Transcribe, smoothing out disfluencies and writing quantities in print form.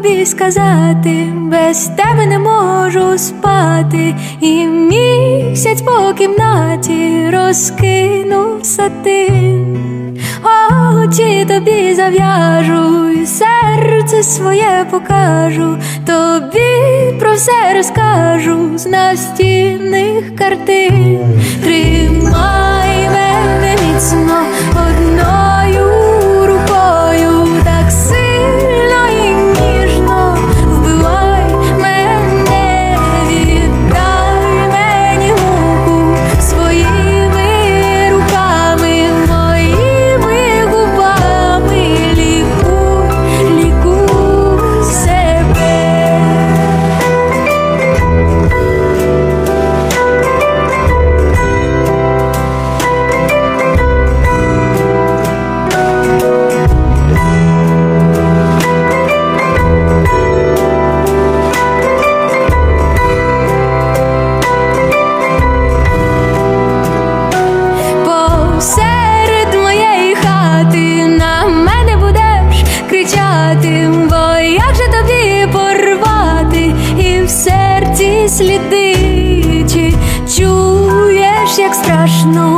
тобі сказати, без тебе не можу спати, і місяць по кімнаті розкинув сатин. Очі тобі зав'яжу, і серце своє покажу, тобі про все розкажу з настінних картин. Тримай мене міцно одною рукою, так сильно і ніжно вбивай мене, віддай мені муку своїми руками, моїми губами, лікуй, лікуй себе. Посеред моєї хати на мене будеш кричати, бо як же тобі порвати і в серці сліди, чи чуєш, як страшно